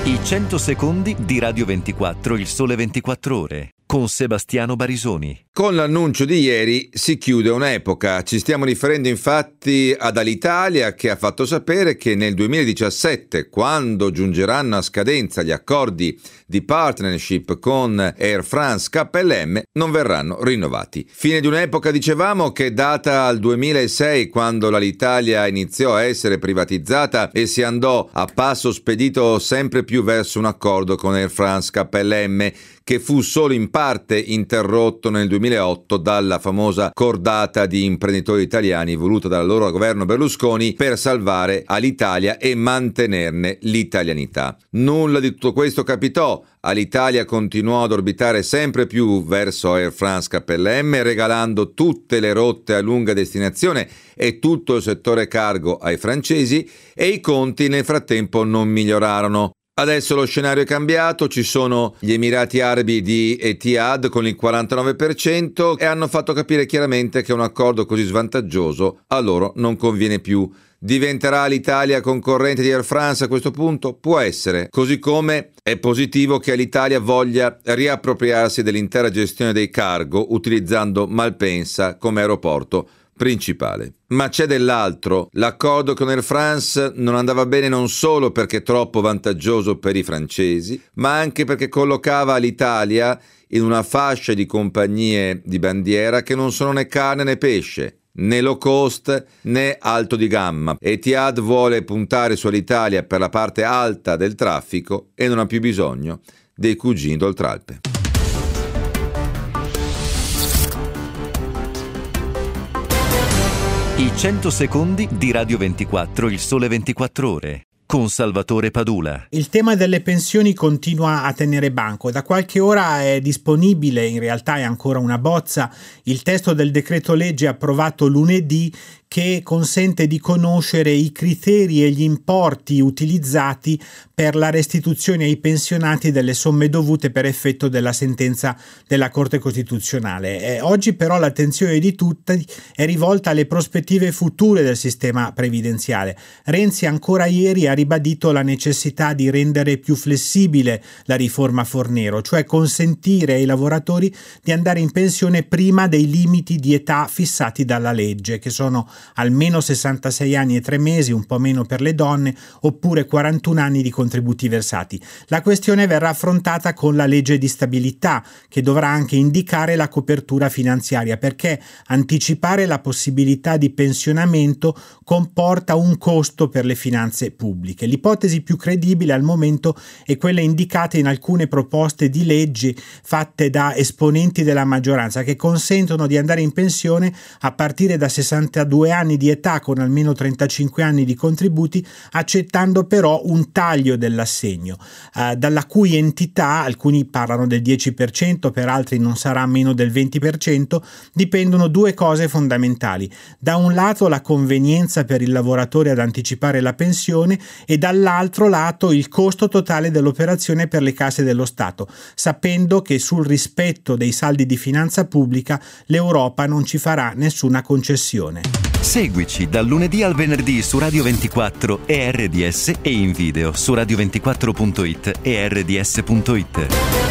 I 100 secondi di Radio 24, il Sole 24 Ore, con Sebastiano Barisoni. Con l'annuncio di ieri si chiude un'epoca. Ci stiamo riferendo infatti ad Alitalia, che ha fatto sapere che nel 2017, quando giungeranno a scadenza gli accordi di partnership con Air France KLM, non verranno rinnovati. Fine di un'epoca, dicevamo, che data al 2006, quando l'Alitalia iniziò a essere privatizzata e si andò a passo spedito sempre più verso un accordo con Air France KLM, che fu solo in parte interrotto nel 2008 dalla famosa cordata di imprenditori italiani voluta dal loro governo Berlusconi per salvare Alitalia e mantenerne l'italianità. Nulla di tutto questo capitò. Alitalia continuò ad orbitare sempre più verso Air France KLM, regalando tutte le rotte a lunga destinazione e tutto il settore cargo ai francesi, e i conti nel frattempo non migliorarono. Adesso lo scenario è cambiato, ci sono gli Emirati Arabi di Etihad con il 49% e hanno fatto capire chiaramente che un accordo così svantaggioso a loro non conviene più. Diventerà l'Italia concorrente di Air France a questo punto? Può essere, così come è positivo che l'Italia voglia riappropriarsi dell'intera gestione dei cargo utilizzando Malpensa come aeroporto principale. Ma c'è dell'altro. L'accordo con Air France non andava bene non solo perché troppo vantaggioso per i francesi, ma anche perché collocava l'Italia in una fascia di compagnie di bandiera che non sono né carne né pesce, né low cost né alto di gamma. Etihad vuole puntare sull'Italia per la parte alta del traffico e non ha più bisogno dei cugini d'Oltralpe. I 100 secondi di Radio 24, il Sole 24 Ore, con Salvatore Padula. Il tema delle pensioni continua a tenere banco. Da qualche ora è disponibile, in realtà è ancora una bozza, il testo del decreto legge approvato lunedì, che consente di conoscere i criteri e gli importi utilizzati per la restituzione ai pensionati delle somme dovute per effetto della sentenza della Corte Costituzionale. Oggi però l'attenzione di tutti è rivolta alle prospettive future del sistema previdenziale. Renzi ancora ieri ha ribadito la necessità di rendere più flessibile la riforma Fornero, cioè consentire ai lavoratori di andare in pensione prima dei limiti di età fissati dalla legge, che sono almeno 66 anni e 3 mesi, un po' meno per le donne, oppure 41 anni di contributi versati. La questione verrà affrontata con la legge di stabilità, che dovrà anche indicare la copertura finanziaria, perché anticipare la possibilità di pensionamento comporta un costo per le finanze pubbliche. L'ipotesi più credibile al momento è quella indicata in alcune proposte di legge fatte da esponenti della maggioranza, che consentono di andare in pensione a partire da 62 anni di età con almeno 35 anni di contributi, accettando però un taglio dell'assegno, dalla cui entità, alcuni parlano del 10%, per altri non sarà meno del 20%, dipendono due cose fondamentali. Da un lato la convenienza per il lavoratore ad anticipare la pensione e dall'altro lato il costo totale dell'operazione per le casse dello Stato, sapendo che sul rispetto dei saldi di finanza pubblica l'Europa non ci farà nessuna concessione. Seguici dal lunedì al venerdì su Radio 24 e RDS e in video su radio24.it e rds.it.